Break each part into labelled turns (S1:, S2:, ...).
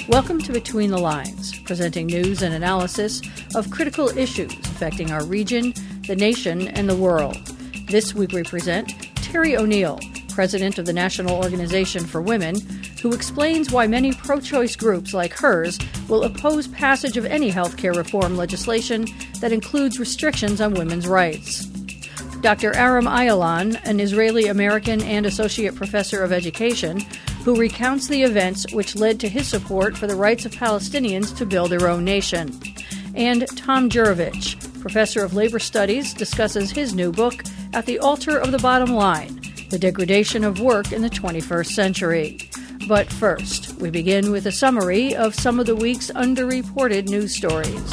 S1: Welcome to Between the Lines, presenting news and analysis of critical issues affecting our region, the nation, and the world. This week we present Terry O'Neill, president of the National Organization for Women, who explains why many pro-choice groups like hers will oppose passage of any health care reform legislation that includes restrictions on women's rights. Dr. Aram Ayalan, an Israeli-American and associate professor of education, who recounts the events which led to his support for the rights of Palestinians to build their own nation. And Tom Jurovich, professor of labor studies, discusses his new book, At the Altar of the Bottom Line, The Degradation of Work in the 21st Century. But first, we begin with a summary of some of the week's underreported news stories.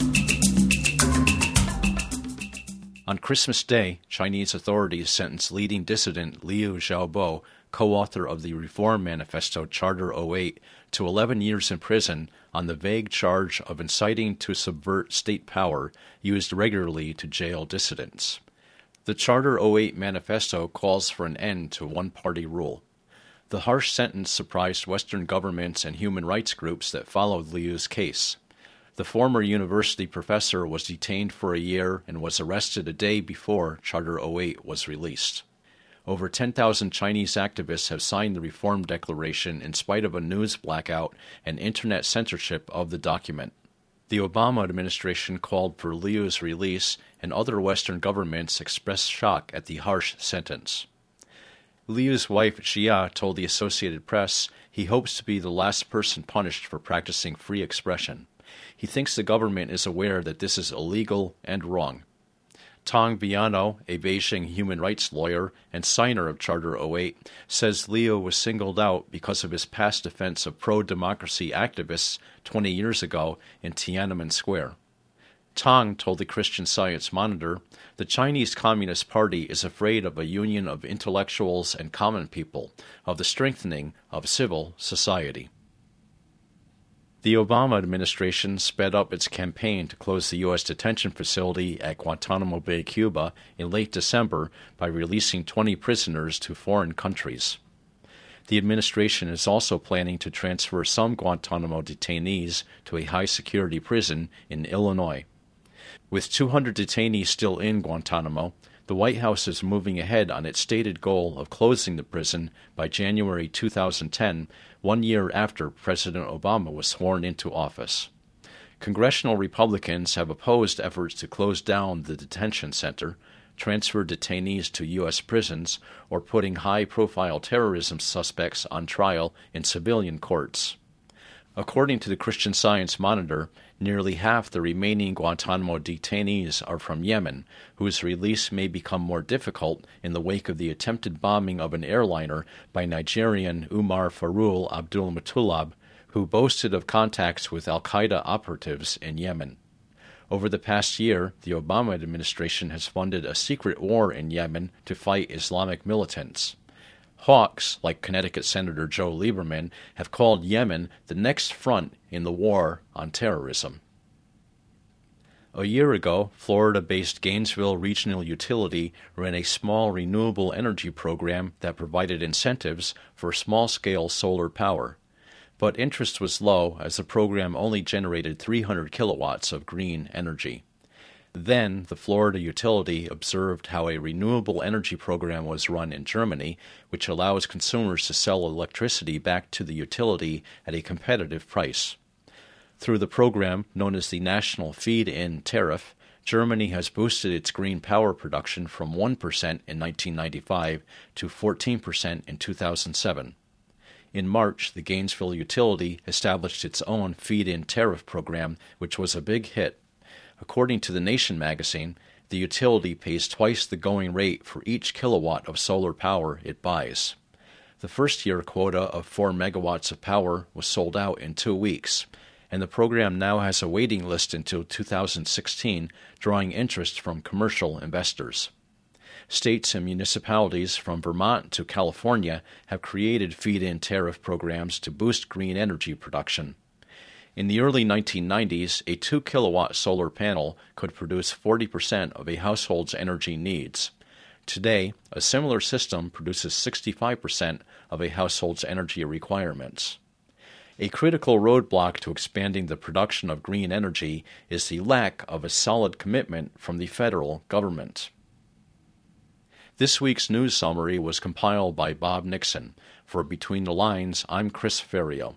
S2: On Christmas Day, Chinese authorities sentenced leading dissident Liu Xiaobo, co-author of the Reform Manifesto Charter 08, to 11 years in prison on the vague charge of inciting to subvert state power used regularly to jail dissidents. The Charter 08 manifesto calls for an end to one-party rule. The harsh sentence surprised Western governments and human rights groups that followed Liu's case. The former university professor was detained for a year and was arrested a day before Charter 08 was released. Over 10,000 Chinese activists have signed the Reform Declaration in spite of a news blackout and internet censorship of the document. The Obama administration called for Liu's release, and other Western governments expressed shock at the harsh sentence. Liu's wife, Xia, told the Associated Press he hopes to be the last person punished for practicing free expression. He thinks the government is aware that this is illegal and wrong. Tong Viano, a Beijing human rights lawyer and signer of Charter 08, says Liu was singled out because of his past defense of pro-democracy activists 20 years ago in Tiananmen Square. Tong told the Christian Science Monitor, the Chinese Communist Party is afraid of a union of intellectuals and common people, of the strengthening of civil society. The Obama administration sped up its campaign to close the U.S. detention facility at Guantanamo Bay, Cuba, in late December by releasing 20 prisoners to foreign countries. The administration is also planning to transfer some Guantanamo detainees to a high-security prison in Illinois. With 200 detainees still in Guantanamo, the White House is moving ahead on its stated goal of closing the prison by January 2010, 1 year after President Obama was sworn into office. Congressional Republicans have opposed efforts to close down the detention center, transfer detainees to U.S. prisons, or putting high-profile terrorism suspects on trial in civilian courts. According to the Christian Science Monitor, nearly half the remaining Guantanamo detainees are from Yemen, whose release may become more difficult in the wake of the attempted bombing of an airliner by Nigerian Umar Farul Abdul Muttalab, who boasted of contacts with al-Qaeda operatives in Yemen. Over the past year, the Obama administration has funded a secret war in Yemen to fight Islamic militants. Hawks, like Connecticut Senator Joe Lieberman, have called Yemen the next front in the war on terrorism. A year ago, Florida-based Gainesville Regional Utility ran a small renewable energy program that provided incentives for small-scale solar power. But interest was low as the program only generated 300 kilowatts of green energy. Then, the Florida utility observed how a renewable energy program was run in Germany, which allows consumers to sell electricity back to the utility at a competitive price. Through the program, known as the National Feed-In Tariff, Germany has boosted its green power production from 1% in 1995 to 14% in 2007. In March, the Gainesville utility established its own Feed-In Tariff program, which was a big hit. According to The Nation magazine, the utility pays twice the going rate for each kilowatt of solar power it buys. The first-year quota of 4 megawatts of power was sold out in 2 weeks, and the program now has a waiting list until 2016, drawing interest from commercial investors. States and municipalities from Vermont to California have created feed-in tariff programs to boost green energy production. In the early 1990s, a 2-kilowatt solar panel could produce 40% of a household's energy needs. Today, a similar system produces 65% of a household's energy requirements. A critical roadblock to expanding the production of green energy is the lack of a solid commitment from the federal government. This week's news summary was compiled by Bob Nixon. For Between the Lines, I'm Chris Ferrio.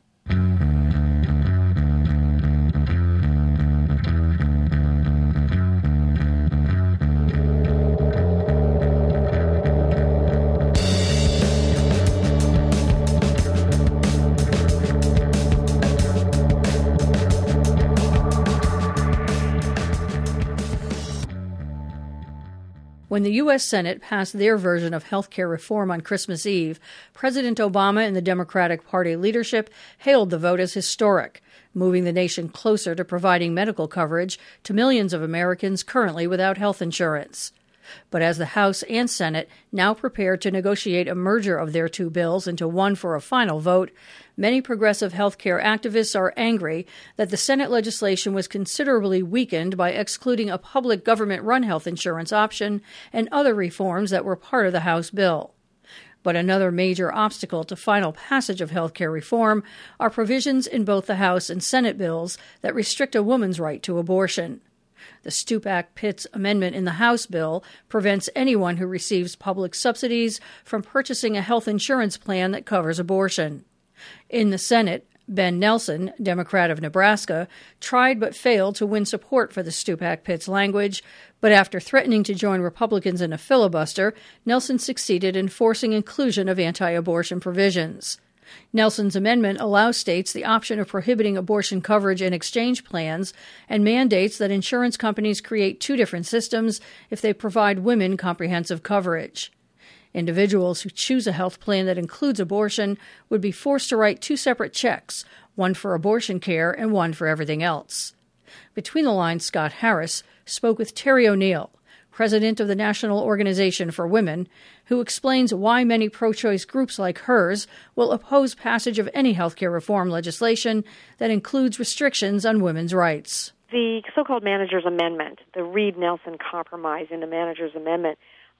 S1: When the U.S. Senate passed their version of health care reform on Christmas Eve, President Obama and the Democratic Party leadership hailed the vote as historic, moving the nation closer to providing medical coverage to millions of Americans currently without health insurance. But as the House and Senate now prepare to negotiate a merger of their two bills into one for a final vote, many progressive health care activists are angry that the Senate legislation was considerably weakened by excluding a public government-run health insurance option and other reforms that were part of the House bill. But another major obstacle to final passage of health care reform are provisions in both the House and Senate bills that restrict a woman's right to abortion. The Stupak-Pitts amendment in the House bill prevents anyone who receives public subsidies from purchasing a health insurance plan that covers abortion. In the Senate, Ben Nelson, Democrat of Nebraska, tried but failed to win support for the Stupak-Pitts language, but after threatening to join Republicans in a filibuster, Nelson succeeded in forcing inclusion of anti-abortion provisions. Nelson's amendment allows states the option of prohibiting abortion coverage in exchange plans and mandates that insurance companies create two different systems if they provide women comprehensive coverage. Individuals who choose a health plan that includes abortion would be forced to write two separate checks, one for abortion care and one for everything else. Between the Lines, Scott Harris spoke with Terry O'Neill, president of the National Organization for Women, who explains why many pro-choice groups like hers will oppose passage of any health care reform legislation that includes restrictions on women's rights.
S3: The so-called Manager's Amendment, the Reed-Nelson Compromise in the Manager's Amendment,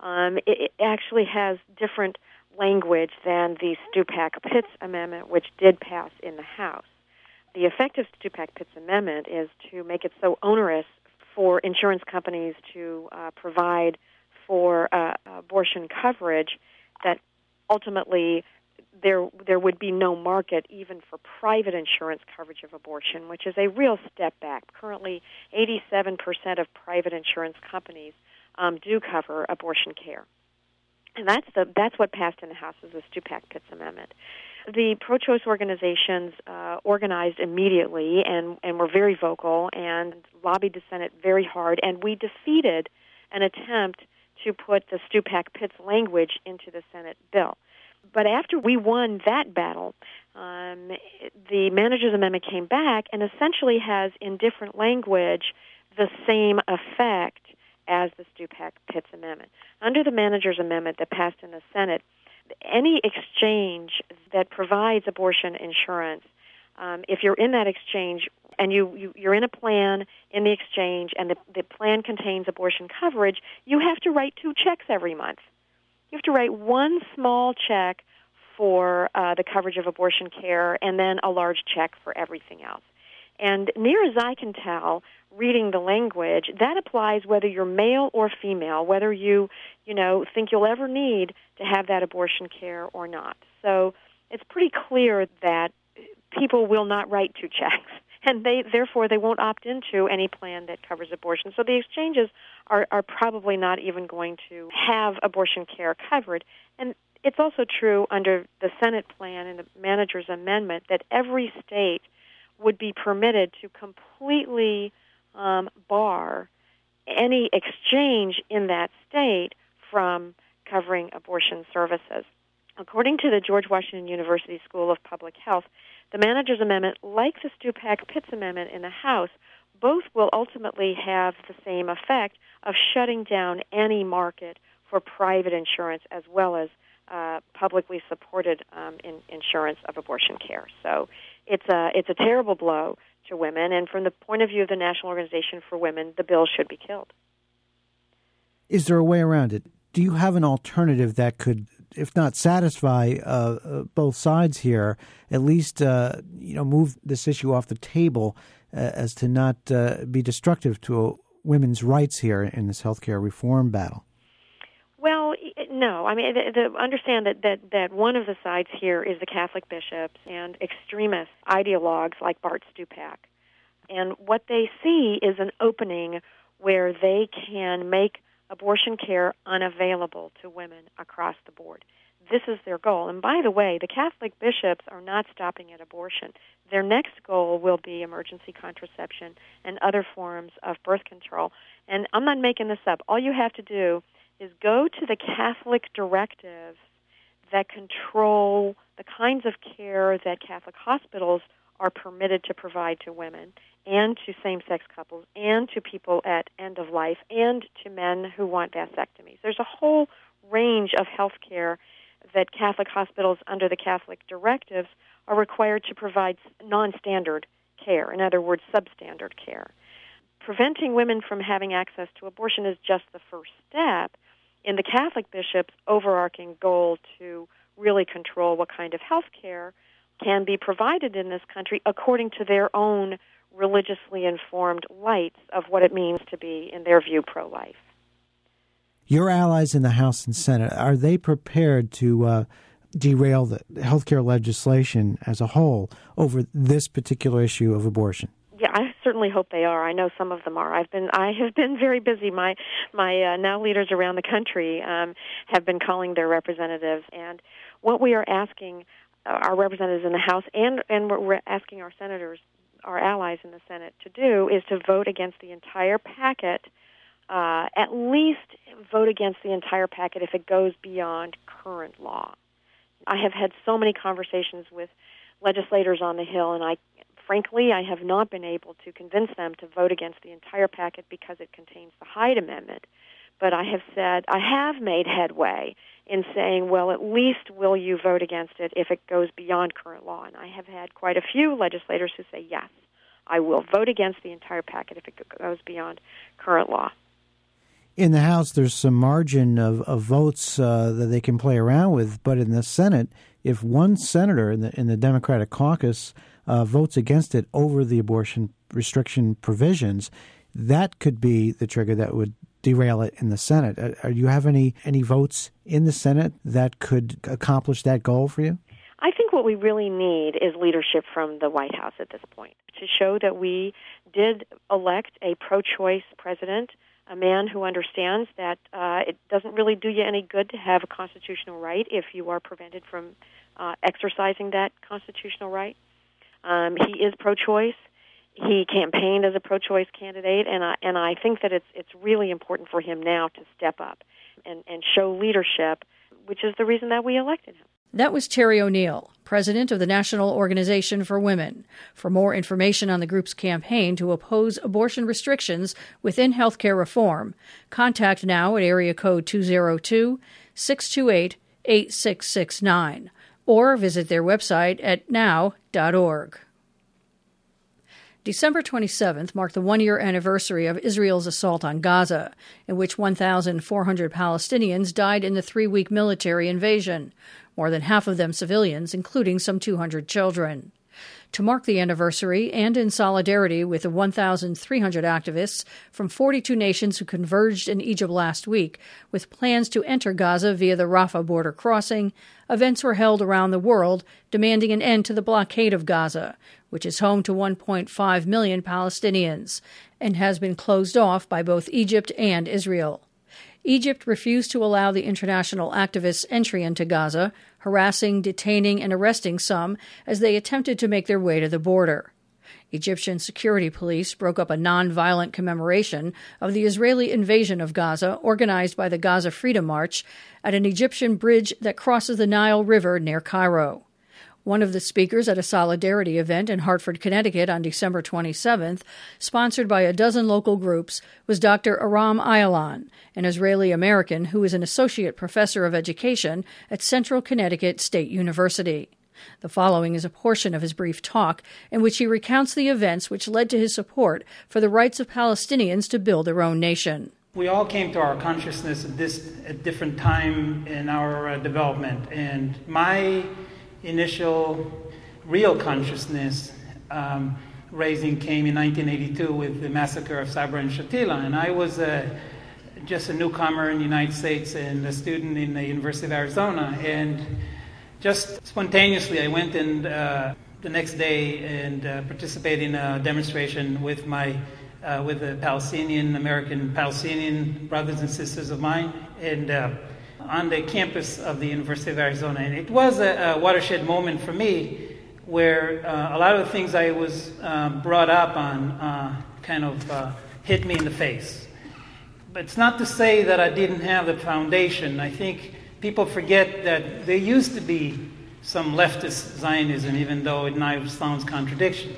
S3: it actually has different language than the Stupak-Pitts Amendment, which did pass in the House. The effect of Stupak-Pitts Amendment is to make it so onerous for insurance companies to provide for abortion coverage that ultimately there would be no market even for private insurance coverage of abortion, which is a real step back. Currently, 87% of private insurance companies do cover abortion care. And that's what passed in the House is the Stupak-Pitts Amendment. The pro-choice organizations organized immediately and were very vocal and lobbied the Senate very hard, and we defeated an attempt to put the Stupak-Pitts language into the Senate bill. But after we won that battle, the Manager's Amendment came back and essentially has, in different language, the same effect as the Stupak-Pitts Amendment. Under the Manager's Amendment that passed in the Senate, any exchange that provides abortion insurance, if you're in that exchange and you're in a plan in the exchange and the plan contains abortion coverage, you have to write two checks every month. You have to write one small check for the coverage of abortion care and then a large check for everything else. And near as I can tell, reading the language, that applies whether you're male or female, whether you think you'll ever need to have that abortion care or not. So it's pretty clear that people will not write two checks, and therefore they won't opt into any plan that covers abortion. So the exchanges are probably not even going to have abortion care covered. And it's also true under the Senate plan and the Manager's Amendment that every state would be permitted to completely bar any exchange in that state from covering abortion services. According to the George Washington University School of Public Health, the Manager's Amendment, like the Stupak-Pitts Amendment in the House, both will ultimately have the same effect of shutting down any market for private insurance as well as publicly supported insurance of abortion care. So it's a terrible blow to women, and from the point of view of the National Organization for Women, the bill should be killed.
S4: Is there a way around it? Do you have an alternative that could if not satisfy both sides here, at least move this issue off the table as to not be destructive to women's rights here in this healthcare reform battle?
S3: Well, no. I mean, understand that one of the sides here is the Catholic bishops and extremist ideologues like Bart Stupak. And what they see is an opening where they can make abortion care unavailable to women across the board. This is their goal. And by the way, the Catholic bishops are not stopping at abortion. Their next goal will be emergency contraception and other forms of birth control. And I'm not making this up. All you have to do is go to the Catholic directives that control the kinds of care that Catholic hospitals are permitted to provide to women and to same-sex couples and to people at end of life and to men who want vasectomies. There's a whole range of health care that Catholic hospitals under the Catholic directives are required to provide non-standard care, in other words, substandard care. Preventing women from having access to abortion is just the first step in the Catholic bishop's overarching goal to really control what kind of health care can be provided in this country according to their own religiously informed lights of what it means to be, in their view, pro-life.
S4: Your allies in the House and Senate, are they prepared to derail the healthcare legislation as a whole over this particular issue of abortion?
S3: Yeah, I certainly hope they are. I know some of them are. I have been very busy. My now leaders around the country have been calling their representatives, and what we are asking our representatives in the House and we're asking our senators, our allies in the Senate, to do is to vote against the entire packet. At least vote against the entire packet if it goes beyond current law. I have had so many conversations with legislators on the Hill, and frankly, I have not been able to convince them to vote against the entire packet because it contains the Hyde Amendment. But I have made headway in saying, well, at least will you vote against it if it goes beyond current law? And I have had quite a few legislators who say, yes, I will vote against the entire packet if it goes beyond current law.
S4: In the House, there's some margin of votes that they can play around with, but in the Senate, if one senator in the Democratic caucus votes against it over the abortion restriction provisions, that could be the trigger that would derail it in the Senate. Do you have any votes in the Senate that could accomplish that goal for you?
S3: I think what we really need is leadership from the White House at this point to show that we did elect a pro-choice president, a man who understands that it doesn't really do you any good to have a constitutional right if you are prevented from exercising that constitutional right. He is pro-choice. He campaigned as a pro-choice candidate, and I think that it's really important for him now to step up and show leadership, which is the reason that we elected him.
S1: That was Terry O'Neill, president of the National Organization for Women. For more information on the group's campaign to oppose abortion restrictions within healthcare reform, contact NOW at area code 202-628-8669 or visit their website at now.org. December 27th marked the one-year anniversary of Israel's assault on Gaza, in which 1,400 Palestinians died in the 3-week military invasion, more than half of them civilians, including some 200 children. To mark the anniversary, and in solidarity with the 1,300 activists from 42 nations who converged in Egypt last week with plans to enter Gaza via the Rafah border crossing, events were held around the world demanding an end to the blockade of Gaza, which is home to 1.5 million Palestinians, and has been closed off by both Egypt and Israel. Egypt refused to allow the international activists' entry into Gaza, harassing, detaining, and arresting some as they attempted to make their way to the border. Egyptian security police broke up a non-violent commemoration of the Israeli invasion of Gaza organized by the Gaza Freedom March at an Egyptian bridge that crosses the Nile River near Cairo. One of the speakers at a solidarity event in Hartford, Connecticut on December 27th, sponsored by a dozen local groups, was Dr. Aram Ayalon, an Israeli-American who is an associate professor of education at Central Connecticut State University. The following is a portion of his brief talk in which he recounts the events which led to his support for the rights of Palestinians to build their own nation.
S5: we all came to our consciousness at different time in our development. And my initial real consciousness raising came in 1982 with the massacre of Sabra and Shatila. And I was just a newcomer in the United States and a student in the University of Arizona. And just spontaneously, I went and the next day and participated in a demonstration with with the American Palestinian brothers and sisters of mine, and on the campus of the University of Arizona. And it was a watershed moment for me, where a lot of the things I was brought up on kind of hit me in the face. But it's not to say that I didn't have the foundation. I think people forget that there used to be some leftist Zionism, even though it now sounds contradiction.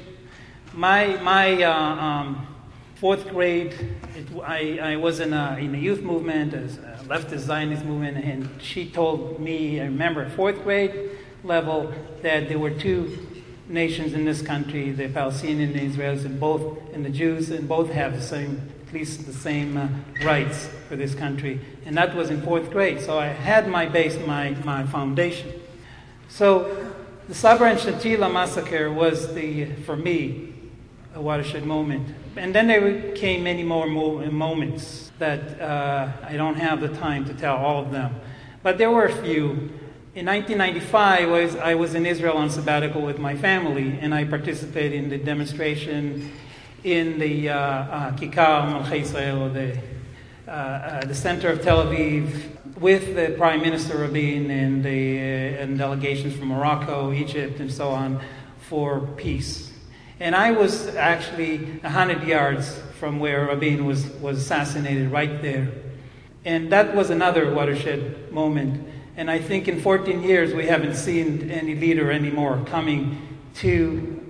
S5: My fourth grade, I was in a youth movement, a leftist Zionist movement, and she told me, I remember, fourth grade level, that there were two nations in this country, the Palestinians and the Israelis, and the Jews, and both have at least the same rights for this country. And that was in fourth grade. So I had my base, my foundation. So the Sabra and Shatila massacre was, for me, a watershed moment. And then there came many more moments that I don't have the time to tell all of them. But there were a few. In 1995, I was in Israel on sabbatical with my family, and I participated in the demonstration in the Kikar Malchei Israel, or the center of Tel Aviv, with the Prime Minister Rabin and delegations from Morocco, Egypt, and so on, for peace. And I was actually 100 yards from where Rabin was assassinated, right there. And that was another watershed moment. And I think in 14 years we haven't seen any leader anymore coming to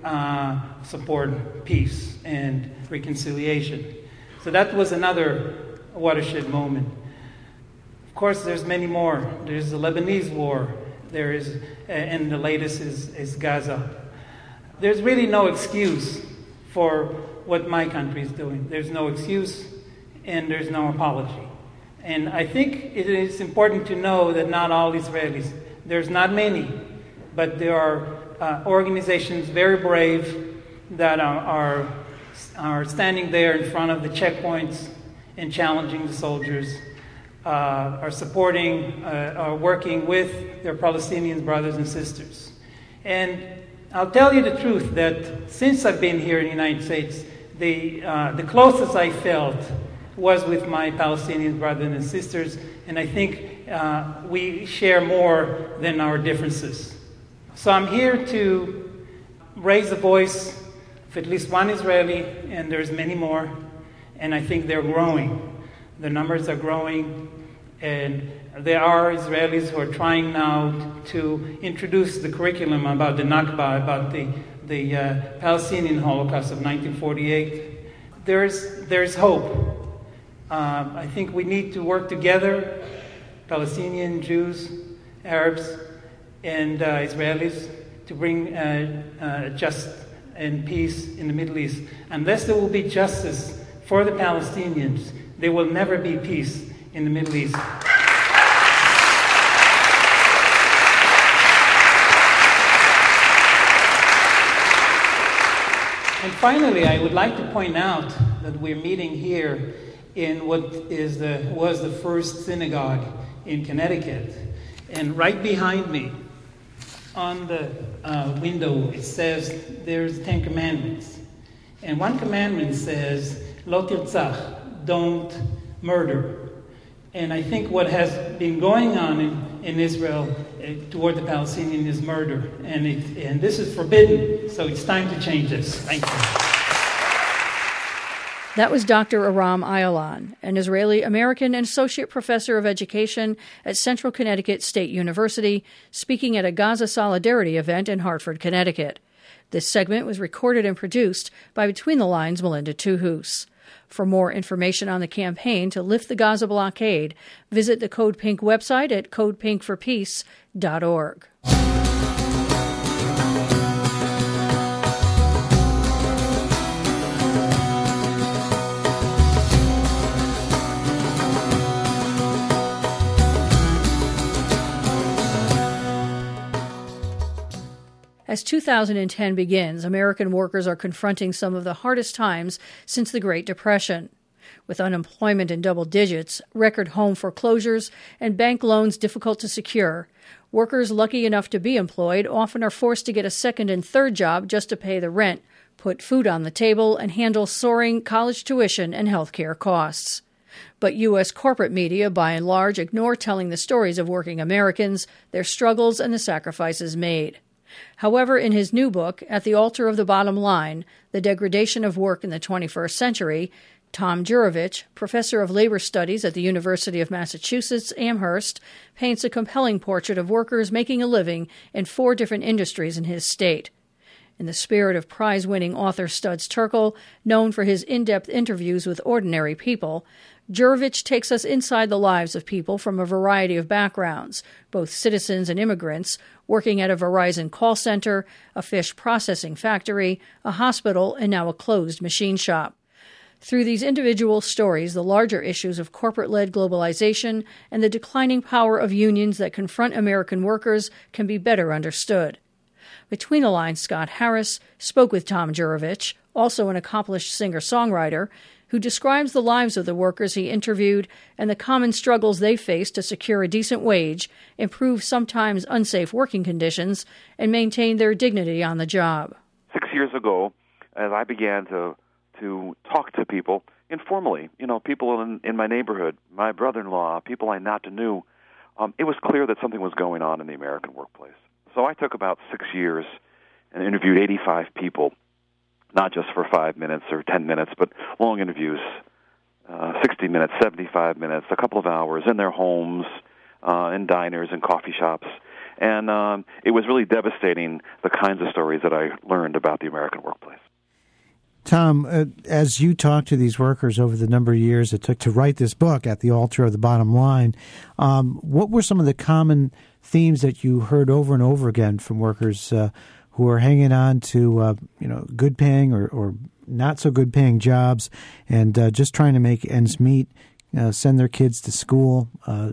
S5: support peace and reconciliation. So that was another watershed moment. Of course, there's many more. There's the Lebanese war. There is, and the latest is Gaza. There's really no excuse for what my country is doing. There's no excuse, and there's no apology. And I think it is important to know that not all Israelis, there's not many, but there are organizations very brave that are standing there in front of the checkpoints and challenging the soldiers, are supporting, are working with their Palestinian brothers and sisters. And I'll tell you the truth that since I've been here in the United States, the closest I felt was with my Palestinian brothers and sisters, and I think we share more than our differences. So I'm here to raise the voice of at least one Israeli, and there's many more, and I think they're growing. The numbers are growing, and there are Israelis who are trying now to introduce the curriculum about the Nakba, about the Palestinian Holocaust of 1948. There's hope. I think we need to work together, Palestinian, Jews, Arabs, and Israelis, to bring justice and peace in the Middle East. Unless there will be justice for the Palestinians, there will never be peace in the Middle East. And finally, I would like to point out that we're meeting here in what was the first synagogue in Connecticut. And right behind me, on the window, it says there's 10 commandments. And one commandment says, Lo tirtzach, don't murder. And I think what has been going on in Israel toward the Palestinians is murder. And this is forbidden, so it's time to change this. Thank you.
S1: That was Dr. Aram Ayalon, an Israeli-American and associate professor of education at Central Connecticut State University, speaking at a Gaza Solidarity event in Hartford, Connecticut. This segment was recorded and produced by Between the Lines' Melinda Tuhus. For more information on the campaign to lift the Gaza blockade, visit the Code Pink website at codepinkforpeace.org. As 2010 begins, American workers are confronting some of the hardest times since the Great Depression. With unemployment in double digits, record home foreclosures, and bank loans difficult to secure, workers lucky enough to be employed often are forced to get a second and third job just to pay the rent, put food on the table, and handle soaring college tuition and health care costs. But U.S. corporate media, by and large, ignore telling the stories of working Americans, their struggles, and the sacrifices made. However, in his new book, At the Altar of the Bottom Line, The Degradation of Work in the 21st Century, Tom Jurovich, professor of labor studies at the University of Massachusetts, Amherst, paints a compelling portrait of workers making a living in 4 different industries in his state. In the spirit of prize-winning author Studs Terkel, known for his in-depth interviews with ordinary people, Jurovich takes us inside the lives of people from a variety of backgrounds, both citizens and immigrants, working at a Verizon call center, a fish processing factory, a hospital, and now a closed machine shop. Through these individual stories, the larger issues of corporate-led globalization and the declining power of unions that confront American workers can be better understood. Between the lines, Scott Harris spoke with Tom Jurovich, also an accomplished singer-songwriter, who describes the lives of the workers he interviewed and the common struggles they face to secure a decent wage, improve sometimes unsafe working conditions, and maintain their dignity on the job.
S6: 6 years ago, as I began to talk to people informally, people in my neighborhood, my brother-in-law, people I not knew, it was clear that something was going on in the American workplace. So I took about 6 years and interviewed 85 people, not just for 5 minutes or 10 minutes, but long interviews, 60 minutes, 75 minutes, a couple of hours in their homes, in diners and coffee shops. And it was really devastating, the kinds of stories that I learned about the American workplace.
S4: Tom, as you talked to these workers over the number of years it took to write this book, At the Altar of the Bottom Line, what were some of the common themes that you heard over and over again from workers who are hanging on to good paying or not so good paying jobs and just trying to make ends meet, send their kids to school,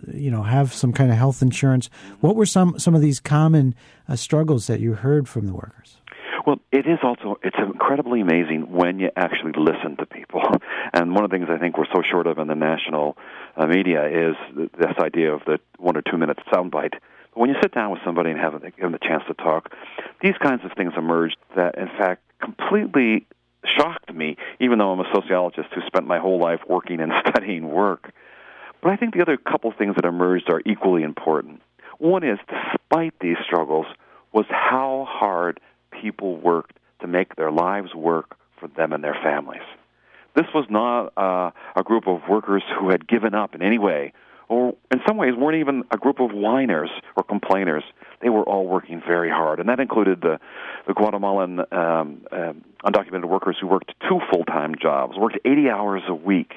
S4: have some kind of health insurance? What were some of these common struggles that you heard from the workers?
S6: Well, it's incredibly amazing when you actually listen to people. And one of the things I think we're so short of in the national media is this idea of the 1 or 2 minute soundbite. But when you sit down with somebody and give them the chance to talk, these kinds of things emerged that, in fact, completely shocked me, even though I'm a sociologist who spent my whole life working and studying work. But I think the other couple things that emerged are equally important. One is, despite these struggles, was how hard people worked to make their lives work for them and their families. This was not a group of workers who had given up in any way, or in some ways weren't even a group of whiners or complainers. They were all working very hard, and that included the Guatemalan undocumented workers who worked 2 full-time jobs, worked 80 hours a week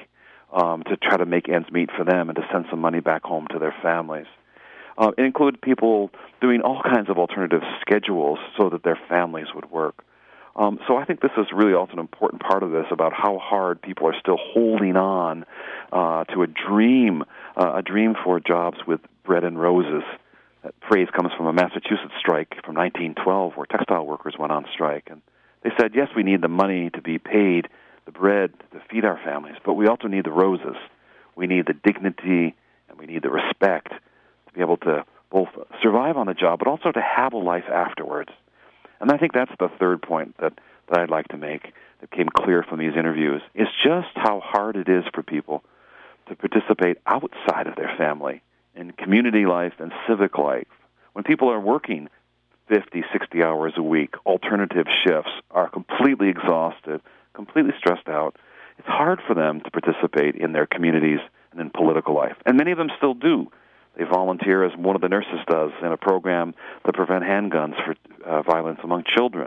S6: to try to make ends meet for them and to send some money back home to their families. It included people doing all kinds of alternative schedules so that their families would work. So I think this is really also an important part of this about how hard people are still holding on to a dream for jobs with bread and roses. That phrase comes from a Massachusetts strike from 1912 where textile workers went on strike. And they said, yes, we need the money to be paid, the bread to feed our families, but we also need the roses. We need the dignity and we need the respect to be able to both survive on the job but also to have a life afterwards. And I think that's the third point that I'd like to make that came clear from these interviews, is just how hard it is for people to participate outside of their family in community life and civic life. When people are working 50, 60 hours a week, alternative shifts, are completely exhausted, completely stressed out, it's hard for them to participate in their communities and in political life. And many of them still do. They volunteer, as one of the nurses does, in a program to prevent handguns for violence among children.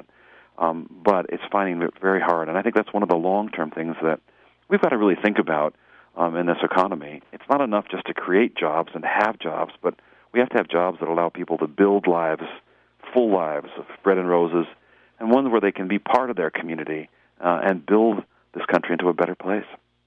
S6: But it's finding it very hard. And I think that's one of the long-term things that we've got to really think about in this economy. It's not enough just to create jobs and have jobs, but we have to have jobs that allow people to build lives, full lives of bread and roses, and ones where they can be part of their community and build this country into a better place.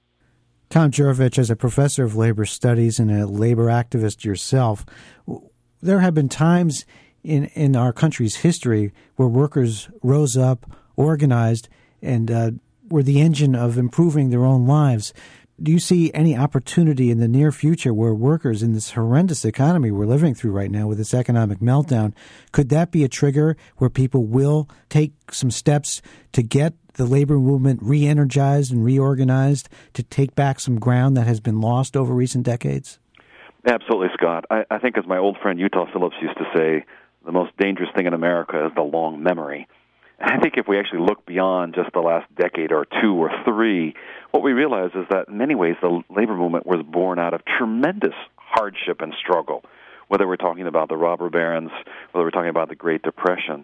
S4: Tom Jurovich, as a professor of labor studies and a labor activist yourself, there have been times in our country's history where workers rose up, organized, and were the engine of improving their own lives. Do you see any opportunity in the near future where workers in this horrendous economy we're living through right now with this economic meltdown, could that be a trigger where people will take some steps to get the labor movement re-energized and reorganized to take back some ground that has been lost over recent decades?
S6: Absolutely, Scott. I think, as my old friend Utah Phillips used to say, the most dangerous thing in America is the long memory. I think if we actually look beyond just the last decade or two or three, what we realize is that in many ways the labor movement was born out of tremendous hardship and struggle, whether we're talking about the robber barons, whether we're talking about the Great Depression.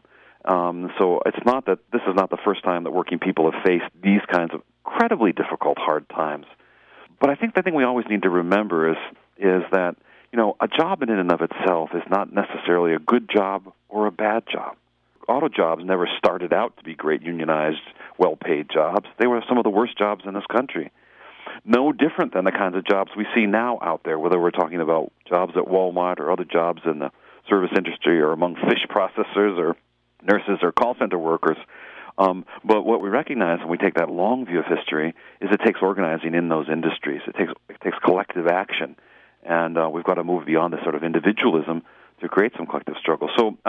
S6: So it's not that this is not the first time that working people have faced these kinds of incredibly difficult, hard times. But I think the thing we always need to remember is that, a job in and of itself is not necessarily a good job or a bad job. Auto jobs never started out to be great unionized, well-paid jobs. They were some of the worst jobs in this country. No different than the kinds of jobs we see now out there, whether we're talking about jobs at Walmart or other jobs in the service industry or among fish processors or nurses or call center workers. But what we recognize when we take that long view of history is it takes organizing in those industries. It takes collective action. And we've got to move beyond this sort of individualism to create some collective struggle. So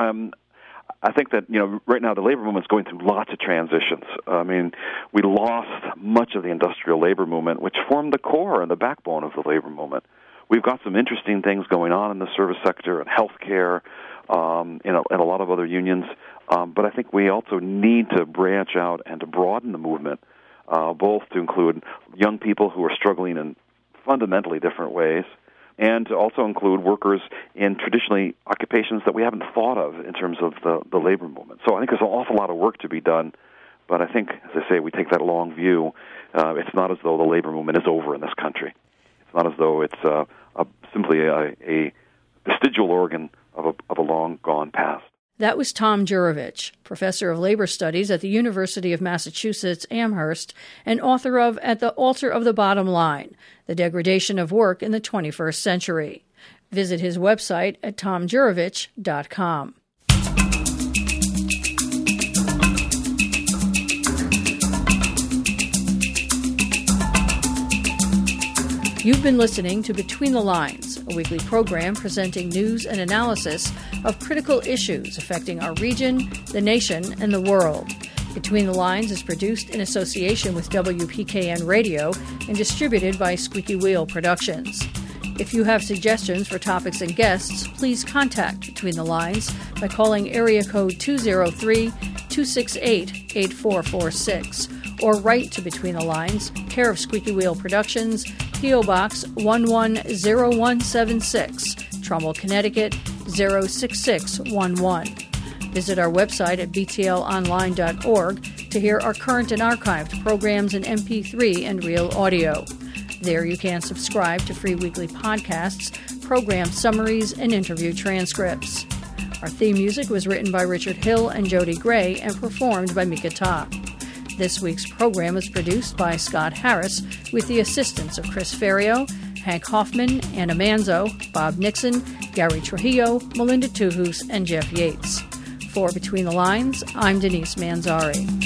S6: I think that, right now the labor movement's going through lots of transitions. I mean, we lost much of the industrial labor movement, which formed the core and the backbone of the labor movement. We've got some interesting things going on in the service sector and healthcare, and a lot of other unions. But I think we also need to branch out and to broaden the movement, both to include young people who are struggling in fundamentally different ways, and to also include workers in traditionally occupations that we haven't thought of in terms of the labor movement. So I think there's an awful lot of work to be done, but I think, as I say, we take that long view. It's not as though the labor movement is over in this country. It's not as though it's simply a vestigial organ of a long-gone past.
S1: That was Tom Jurovich, professor of labor studies at the University of Massachusetts Amherst and author of At the Altar of the Bottom Line, The Degradation of Work in the 21st Century. Visit his website at tomjurovich.com. You've been listening to Between the Lines, a weekly program presenting news and analysis of critical issues affecting our region, the nation, and the world. Between the Lines is produced in association with WPKN Radio and distributed by Squeaky Wheel Productions. If you have suggestions for topics and guests, please contact Between the Lines by calling area code 203-268-8446 or write to Between the Lines, care of Squeaky Wheel Productions, P.O. Box 110176, Trumbull, Connecticut 06611. Visit our website at btlonline.org to hear our current and archived programs in MP3 and real audio. There you can subscribe to free weekly podcasts, program summaries, and interview transcripts. Our theme music was written by Richard Hill and Jody Gray and performed by Mika Ta. This week's program is produced by Scott Harris with the assistance of Chris Ferrio, Hank Hoffman, Anna Manzo, Bob Nixon, Gary Trujillo, Melinda Tuhus, and Jeff Yates. For Between the Lines, I'm Denise Manzari.